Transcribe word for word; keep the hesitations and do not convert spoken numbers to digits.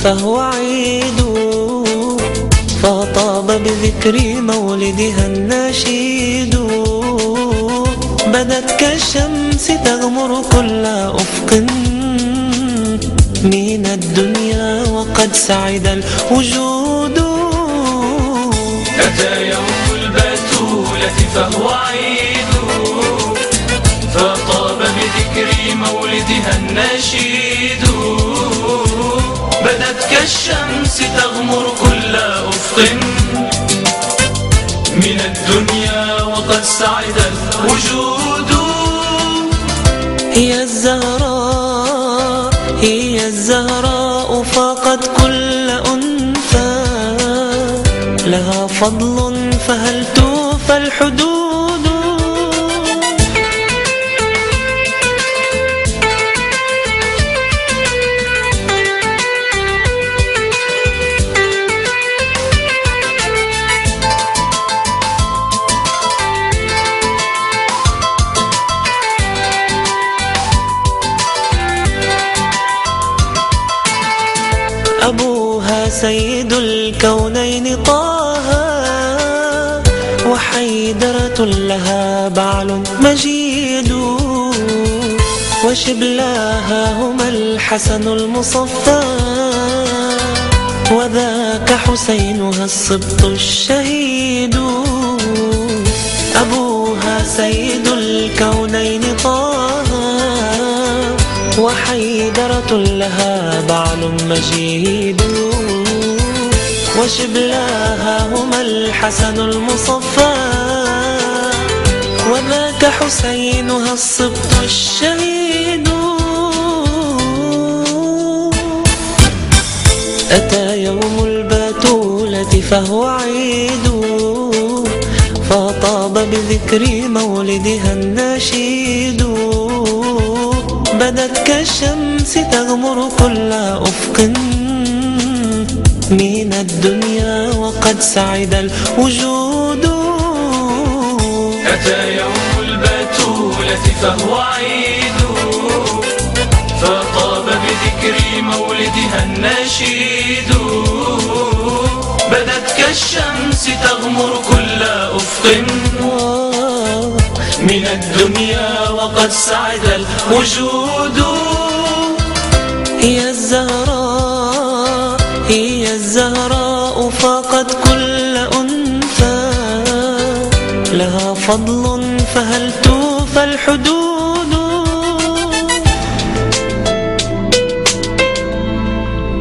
فهو عيد، فطاب بذكر مولدها النشيد. بدت كالشمس تغمر كل أفق من الدنيا وقد سعد الوجود. أتى يوم البتولة فهو عيد، فطاب بذكر مولدها النشيد. بدت كالشمس تغمر كل أفق من الدنيا وقد سعد الوجود. هي الزهراء هي الزهراء فاقت كل أنثى، لها فضل فهل توفى الحدود. أبوها سيد الكونين طه، وحيدرة لها بعل مجيد. وشبلاها هما الحسن المصفى، وذاك حسينها السبط الشهيد. أبوها سيد الكونين طه، وحيدرة لها بعل مجيد. وشبلاها هما الحسن المصفى، وذاك حسينها السبط الشهيد. أتى يوم البتولة فهو عيد، فطاب بذكر مولدها النشيد. بدت كالشمس تغمر كل أفق من الدنيا وقد سعد الوجود. أتى يوم البتولة فهو عيد، فطاب بذكر مولدها النشيد. بدت كالشمس تغمر كل أفق من الدنيا وقد سعد الوجود. هي الزهراء هي الزهراء فاقت كل أنثى، لها فضل فهل توفى الحدود.